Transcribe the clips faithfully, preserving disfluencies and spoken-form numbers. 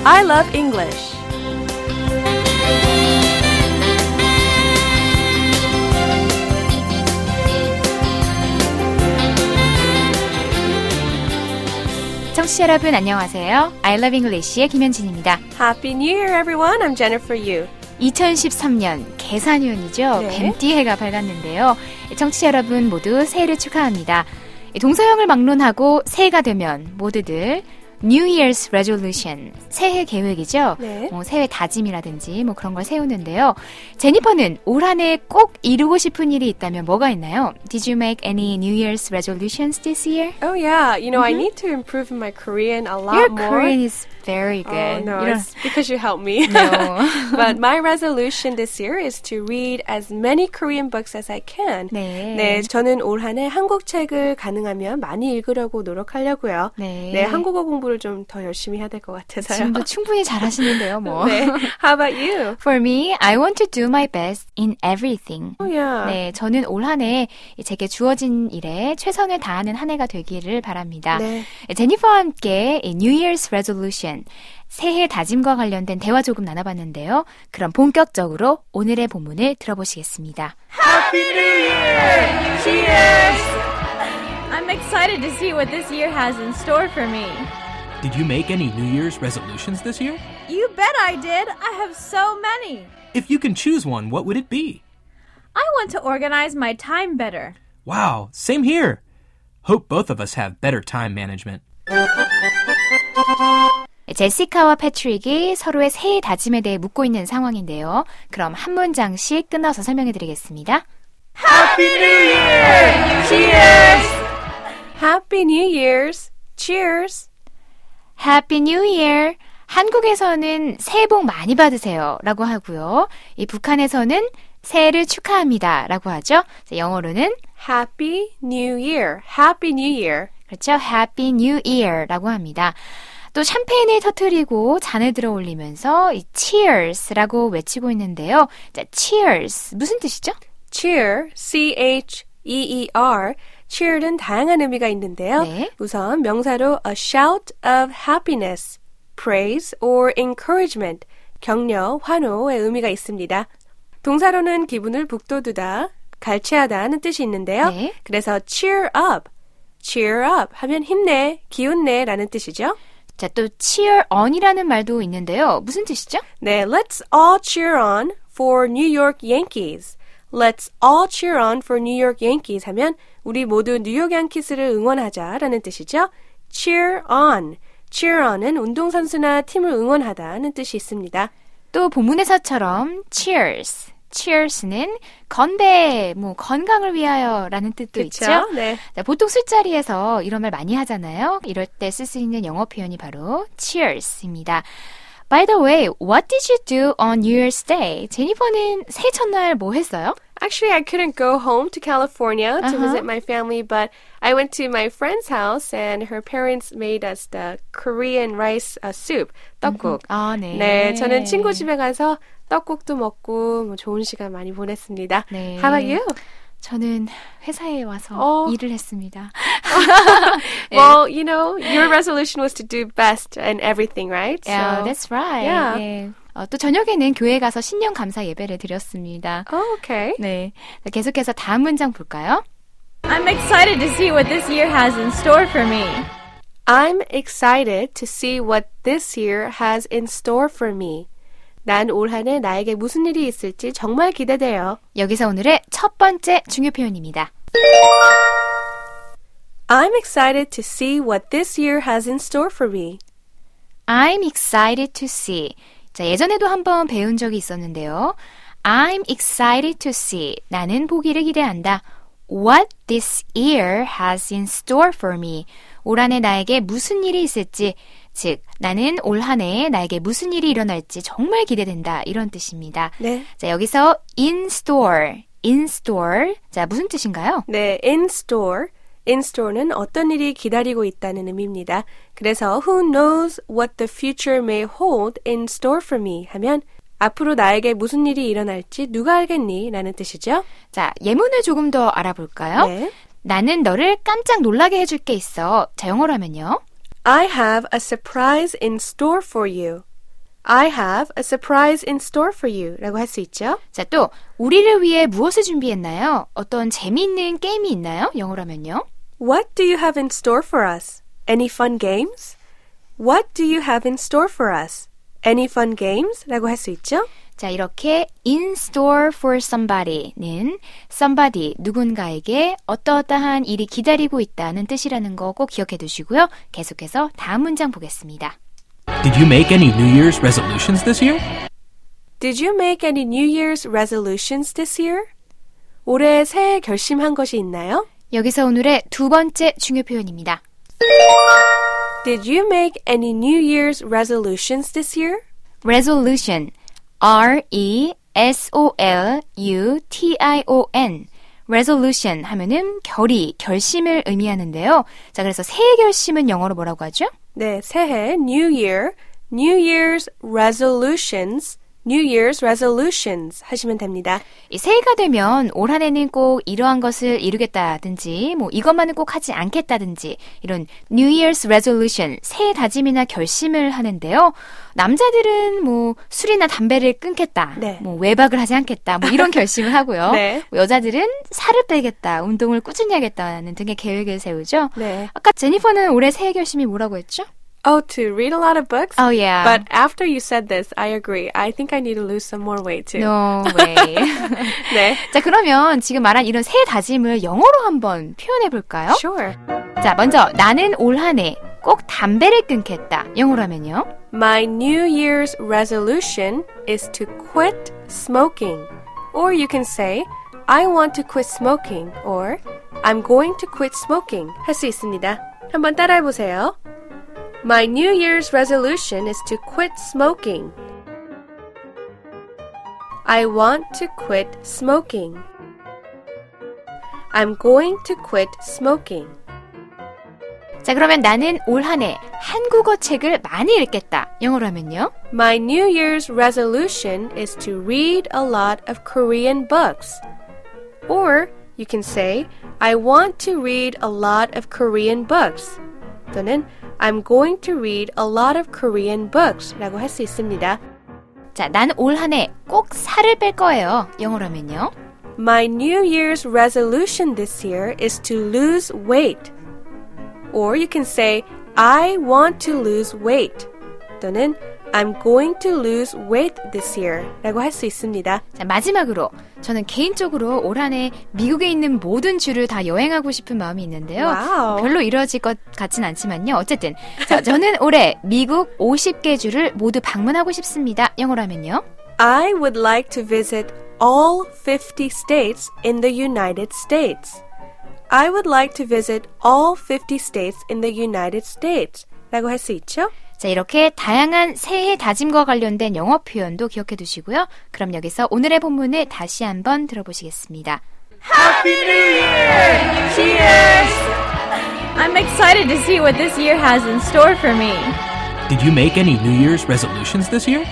I love English. 청취자 여러분 안녕하세요. I love English의 김현진입니다. Happy New Year, everyone. I'm Jennifer Yu. 이천십삼 년 계산년이죠. 네. 뱀띠 해가 밝았는데요. 청취자 여러분 모두 새해를 축하합니다. 동서양을 막론하고 새해가 되면 모두들 New Year's Resolution, 새해 계획이죠. 네. 뭐 새해 다짐이라든지 뭐 그런 걸 세우는데요. 제니퍼는 올 한 해 꼭 이루고 싶은 일이 있다면 뭐가 있나요? Did you make any New Year's resolutions this year? Oh, yeah. You know, Mm-hmm. I need to improve in my Korean a lot Your more. Korean is very good. Oh, no, 이런- it's because you helped me. No. But my resolution this year is to read as many Korean books as I can. 네. 네, 저는 올 한 해 한국 책을 가능하면 많이 읽으려고 노력하려고요. 네. 네, 한국어 공부를 좀 더 열심히 해야 될 것 같아서요. 지금도 충분히 잘하시는데요, 뭐. 네. How about you? For me, I want to do my best in everything. Oh, yeah. 네, 저는 올 한 해 제게 주어진 일에 최선을 다하는 한 해가 되기를 바랍니다. 네. 제니퍼와 함께 이 New Year's Resolution, 새해 다짐과 관련된 대화 조금 나눠봤는데요. 그럼 본격적으로 오늘의 본문을 들어보시겠습니다. Happy New Year! Cheers! I'm excited to see what this year has in store for me. Did you make any New Year's resolutions this year? You bet I did. I have so many. If you can choose one, what would it be? I want to organize my time better. Wow, same here. Hope both of us have better time management. 제시카와 패트릭이 서로의 새해 다짐에 대해 묻고 있는 상황인데요. 그럼 한 문장씩 끊어서 설명해드리겠습니다. Happy New Year! Cheers! Happy New Year's! Cheers! Happy New Year! 한국에서는 새해 복 많이 받으세요 라고 하고요. 이 북한에서는 새해를 축하합니다 라고 하죠. 영어로는 Happy New Year! Happy New Year! 그렇죠. Happy New Year 라고 합니다. 또 샴페인을 터뜨리고 잔을 들어 올리면서 이 Cheers라고 외치고 있는데요. 자, Cheers 무슨 뜻이죠? Cheer, C H E E R. Cheer는 다양한 의미가 있는데요. 네. 우선 명사로 a shout of happiness, praise or encouragement, 격려, 환호의 의미가 있습니다. 동사로는 기분을 북돋우다, 갈채하다는 뜻이 있는데요. 네. 그래서 cheer up, cheer up 하면 힘내, 기운내 라는 뜻이죠. 자, 또 cheer on이라는 말도 있는데요. 무슨 뜻이죠? 네, let's all cheer on for New York Yankees. Let's all cheer on for New York Yankees 하면 우리 모두 뉴욕 양키스를 응원하자라는 뜻이죠. Cheer on. Cheer on은 운동선수나 팀을 응원하다는 뜻이 있습니다. 또 본문에서처럼 cheers, cheers는 건배, 뭐 건강을 위하여라는 뜻도 그쵸? 있죠. 네. 자, 보통 술자리에서 이런 말 많이 하잖아요. 이럴 때 쓸 수 있는 영어 표현이 바로 cheers입니다. By the way, what did you do on New Year's Day? 제니퍼는 새해 첫날 뭐 했어요? Actually, I couldn't go home to California to Uh-huh. visit my family, but I went to my friend's house and her parents made us the Korean rice uh, soup, 떡국. 아, 네. 네, 저는 친구 집에 가서 떡국도 먹고 뭐 좋은 시간 많이 보냈습니다. 네. How about you? 저는 회사에 와서 어. 일을 했습니다. Well, you know, your resolution was to do best in everything, right? Yeah, So- that's right. Yeah. 네. 어, 또 저녁에는 교회 가서 신년 감사 예배를 드렸습니다. Oh, okay. 네. 계속해서 다음 문장 볼까요? I'm excited to see what this year has in store for me. I'm excited to see what this year has in store for me. 난 올 한 해 나에게 무슨 일이 있을지 정말 기대돼요. 여기서 오늘의 첫 번째 중요 표현입니다. I'm excited to see what this year has in store for me. I'm excited to see. 자, 예전에도 한번 배운 적이 있었는데요. I'm excited to see. 나는 보기를 기대한다. What this year has in store for me. 올 한 해 나에게 무슨 일이 있을지, 즉 나는 올 한 해 나에게 무슨 일이 일어날지 정말 기대된다. 이런 뜻입니다. 네. 자, 여기서 in store, in store. 자, 무슨 뜻인가요? 네, in store. In store는 어떤 일이 기다리고 있다는 의미입니다. 그래서 who knows what the future may hold in store for me 하면 앞으로 나에게 무슨 일이 일어날지 누가 알겠니? 라는 뜻이죠. 자, 예문을 조금 더 알아볼까요? 네. 나는 너를 깜짝 놀라게 해줄 게 있어. 자, 영어로 하면요. I have a surprise in store for you. I have a surprise in store for you 라고 할 수 있죠. 자, 또 우리를 위해 무엇을 준비했나요? 어떤 재미있는 게임이 있나요? 영어로 하면요. What do you have in store for us? Any fun games? What do you have in store for us? Any fun games? 라고 할 수 있죠. 자, 이렇게 in store for somebody는 somebody, 누군가에게 어떠어떠한 일이 기다리고 있다는 뜻이라는 거 꼭 기억해 두시고요. 계속해서 다음 문장 보겠습니다. Did you make any New Year's resolutions this year? Did you make any New Year's resolutions this year? 올해 새해 결심한 것이 있나요? 여기서 오늘의 두 번째 중요 표현입니다. Did you make any New Year's resolutions this year? resolution, R E S O L U T I O N resolution 하면은 결의, 결심을 의미하는데요. 자, 그래서 새해 결심은 영어로 뭐라고 하죠? 네, 새해, New Year, New Year's resolutions, New Year's resolutions 하시면 됩니다. 이 새해가 되면 올 한 해는 꼭 이러한 것을 이루겠다든지 뭐 이것만은 꼭 하지 않겠다든지 이런 New Year's resolution, 새해 다짐이나 결심을 하는데요. 남자들은 뭐 술이나 담배를 끊겠다, 네. 뭐 외박을 하지 않겠다, 뭐 이런 결심을 하고요. 네. 뭐 여자들은 살을 빼겠다, 운동을 꾸준히 하겠다는 등의 계획을 세우죠. 네. 아까 제니퍼는 올해 새해 결심이 뭐라고 했죠? Oh, to read a lot of books? Oh, yeah. But after you said this, I agree. I think I need to lose some more weight too. No way. 네. 자, 그러면 지금 말한 이런 새해 다짐을 영어로 한번 표현해 볼까요? Sure. 자, 먼저 나는 올 한 해 꼭 담배를 끊겠다. 영어로 하면요. My New Year's resolution is to quit smoking. Or you can say, I want to quit smoking. Or, I'm going to quit smoking. 할 수 있습니다. 한번 따라해 보세요. My New Year's resolution is to quit smoking. I want to quit smoking. I'm going to quit smoking. 자, 그러면 나는 올 한 해 한국어 책을 많이 읽겠다. 영어로 하면요. My New Year's resolution is to read a lot of Korean books. Or you can say, I want to read a lot of Korean books. 또는 I'm going to read a lot of Korean books 라고 할 수 있습니다. 자, 나는 올 한 해 꼭 살을 뺄 거예요. 영어로 하면요. My New Year's resolution this year is to lose weight. Or you can say, I want to lose weight. 또는 I'm going to lose weight this year 라고 할 수 있습니다. 자, 마지막으로 저는 개인적으로 올 한 해 미국에 있는 모든 주를 다 여행하고 싶은 마음이 있는데요. 와우. 별로 이루어질 것 같진 않지만요. 어쨌든 자, 저는 올해 미국 오십 개 주를 모두 방문하고 싶습니다. 영어로 하면요. I would like to visit all fifty states in the United States. I would like to visit all fifty states in the United States 라고 할 수 있죠? 자, 이렇게 다양한 새해 다짐과 관련된 영어 표현도 기억해 두시고요. 그럼 여기서 오늘의 본문을 다시 한번 들어보시겠습니다. Happy New Year! Cheers! I'm excited to see what this year has in store for me. Did you make any New Year's resolutions this year?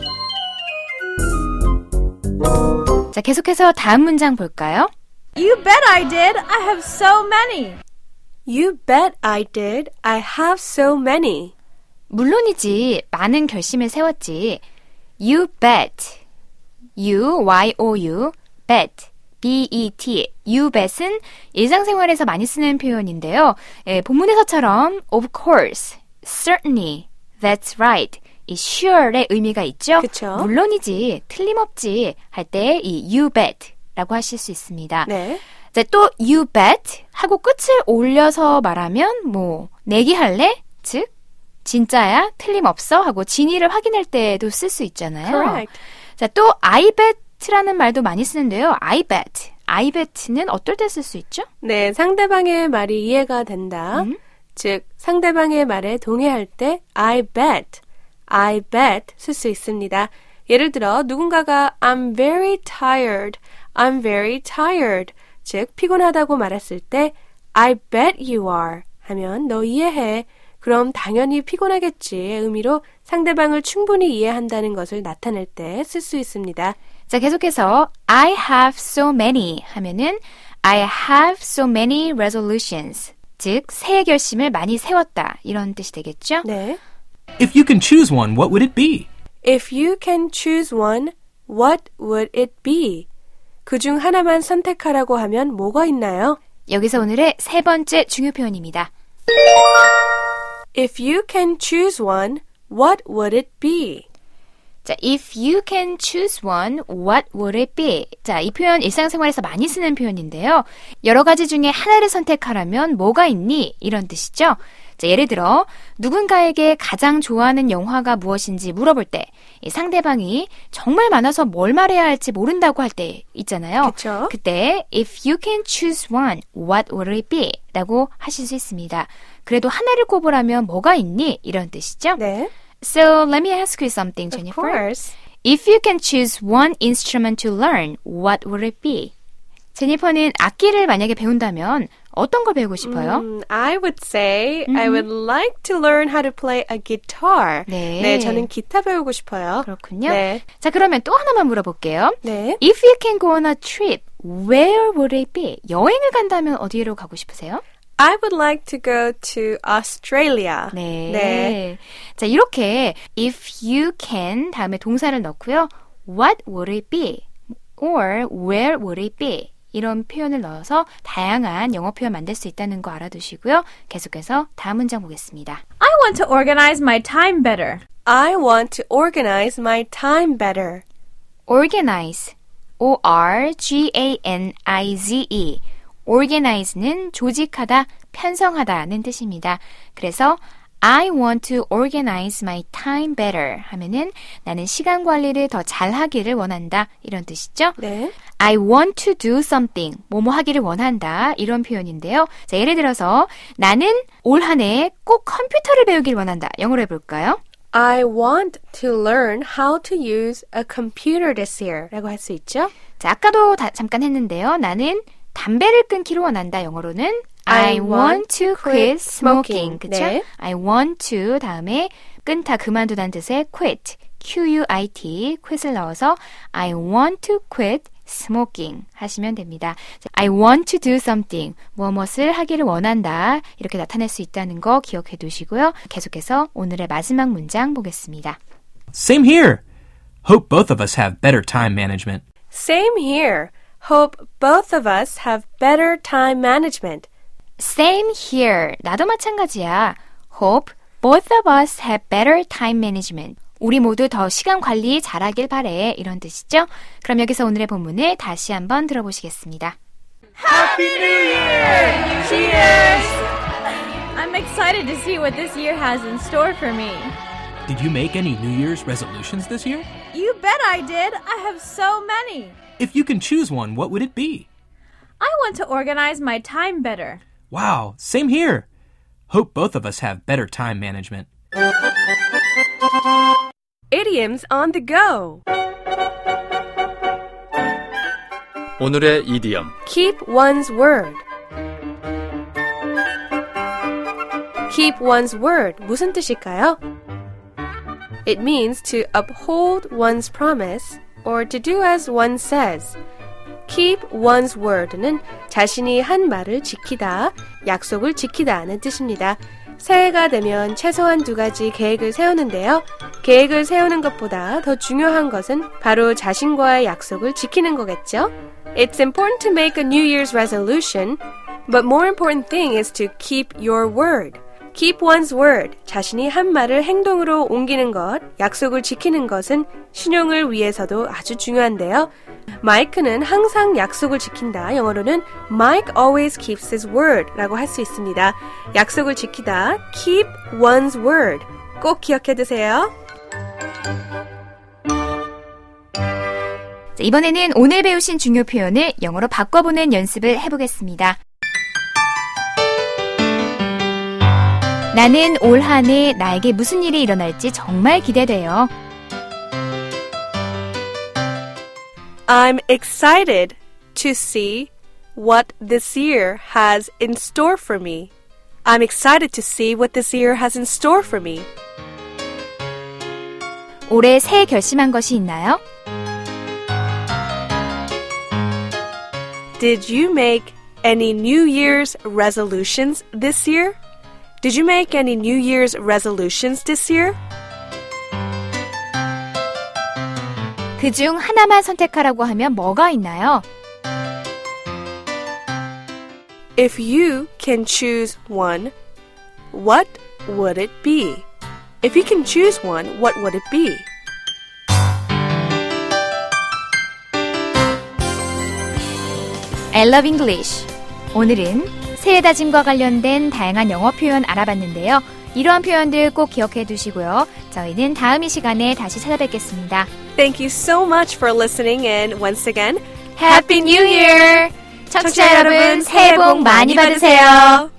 자, 계속해서 다음 문장 볼까요? You bet I did. I have so many. You bet I did. I have so many. 물론이지. 많은 결심을 세웠지. You bet. You, Y-O-U, bet. B-E-T. You bet은 일상생활에서 많이 쓰는 표현인데요. 예, 본문에서처럼 of course, certainly, that's right. 이 sure의 의미가 있죠. 그쵸. 물론이지, 틀림없지 할 때 이 you bet 라고 하실 수 있습니다. 네. 자, 또 you bet 하고 끝을 올려서 말하면 뭐 내기할래? 즉 진짜야? 틀림없어? 하고 진위를 확인할 때도 쓸 수 있잖아요. Correct. 자, 또 I bet라는 말도 많이 쓰는데요. I bet. I bet는 어떨 때 쓸 수 있죠? 네, 상대방의 말이 이해가 된다. 음? 즉, 상대방의 말에 동의할 때 I bet, I bet 쓸 수 있습니다. 예를 들어 누군가가 I'm very tired, I'm very tired, 즉 피곤하다고 말했을 때 I bet you are 하면 너 이해해. 그럼 당연히 피곤하겠지의 의미로 상대방을 충분히 이해한다는 것을 나타낼 때 쓸 수 있습니다. 자, 계속해서 I have so many 하면은 I have so many resolutions. 즉 새해 결심을 많이 세웠다 이런 뜻이 되겠죠? 네. If you can choose one, what would it be? If you can choose one, what would it be? 그중 하나만 선택하라고 하면 뭐가 있나요? 여기서 오늘의 세 번째 중요 표현입니다. If you can choose one, what would it be? 자, if you can choose one, what would it be? 자, 이 표현 일상생활에서 많이 쓰는 표현인데요. 여러 가지 중에 하나를 선택하라면 뭐가 있니? 이런 뜻이죠. 자, 예를 들어 누군가에게 가장 좋아하는 영화가 무엇인지 물어볼 때 이 상대방이 정말 많아서 뭘 말해야 할지 모른다고 할 때 있잖아요. 그쵸? 그때 if you can choose one, what would it be? 라고 하실 수 있습니다. 그래도 하나를 꼽으라면 뭐가 있니? 이런 뜻이죠. 네. So let me ask you something, Of Jennifer. course. If you can choose one instrument to learn, what would it be? 제니퍼는 악기를 만약에 배운다면 어떤 걸 배우고 싶어요? Mm, I would say I would like to learn how to play a guitar. 네. 네, 저는 기타 배우고 싶어요. 그렇군요. 네. 자, 그러면 또 하나만 물어볼게요. 네. If you can go on a trip, where would it be? 여행을 간다면 어디로 가고 싶으세요? I would like to go to Australia. 네. 네. 자, 이렇게 if you can 다음에 동사를 넣고요. What would it be? Or where would it be? 이런 표현을 넣어서 다양한 영어 표현 만들 수 있다는 거 알아두시고요. 계속해서 다음 문장 보겠습니다. I want to organize my time better. I want to organize my time better. Organize, O R G A N I Z E. Organize는 조직하다, 편성하다는 뜻입니다. 그래서 I want to organize my time better 하면은 나는 시간 관리를 더 잘하기를 원한다 이런 뜻이죠. 네. I want to do something 뭐뭐 하기를 원한다 이런 표현인데요. 자, 예를 들어서 나는 올 한 해 꼭 컴퓨터를 배우길 원한다. 영어로 해볼까요? I want to learn how to use a computer this year 라고 할 수 있죠. 자, 아까도 다, 잠깐 했는데요. 나는 담배를 끊기를 원한다. 영어로는 I want to quit smoking. 그쵸? 네. I want to 다음에 끊다, 그만두다는 뜻의 quit, Q-U-I-T, quit을 넣어서 I want to quit smoking 하시면 됩니다. I want to do something, 무엇을 하기를 원한다. 이렇게 나타낼 수 있다는 거 기억해 두시고요. 계속해서 오늘의 마지막 문장 보겠습니다. Same here. Hope both of us have better time management. Same here. Hope both of us have better time management. Same here. 나도 마찬가지야. Hope both of us have better time management. 우리 모두 더 시간 관리 잘하길 바래. 이런 뜻이죠. 그럼 여기서 오늘의 본문을 다시 한번 들어보시겠습니다. Happy New Year! Cheers! I'm excited to see what this year has in store for me. Did you make any New Year's resolutions this year? You bet I did. I have so many. If you can choose one, what would it be? I want to organize my time better. Wow, same here. Hope both of us have better time management. Idioms on the go. 오늘의 이디엄. Keep one's word. Keep one's word. 무슨 뜻일까요? It means to uphold one's promise or to do as one says. Keep one's word는 자신이 한 말을 지키다, 약속을 지키다는 뜻입니다. 새해가 되면 최소한 두 가지 계획을 세우는데요. 계획을 세우는 것보다 더 중요한 것은 바로 자신과의 약속을 지키는 거겠죠? It's important to make a New Year's resolution, but more important thing is to keep your word. Keep one's word. 자신이 한 말을 행동으로 옮기는 것, 약속을 지키는 것은 신용을 위해서도 아주 중요한데요. 마이크는 항상 약속을 지킨다. 영어로는 Mike always keeps his word 라고 할 수 있습니다. 약속을 지키다. Keep one's word. 꼭 기억해 두세요. 자, 이번에는 오늘 배우신 중요 표현을 영어로 바꿔보는 연습을 해보겠습니다. 나는 올 한 해 나에게 무슨 일이 일어날지 정말 기대돼요. I'm excited to see what this year has in store for me. I'm excited to see what this year has in store for me. 올해 새해 결심한 것이 있나요? Did you make any New Year's resolutions this year? Did you make any New Year's resolutions this year? 그중 하나만 선택하라고 하면 뭐가 있나요? If you can choose one, what would it be? If you can choose one, what would it be? I love English. 오늘은 새해 다짐과 관련된 다양한 영어 표현 알아봤는데요. 이러한 표현들 꼭 기억해 두시고요. 저희는 다음 이 시간에 다시 찾아뵙겠습니다. Thank you so much for listening and once again, Happy New Year! 청취자 여러분, 새해 복 많이 받으세요.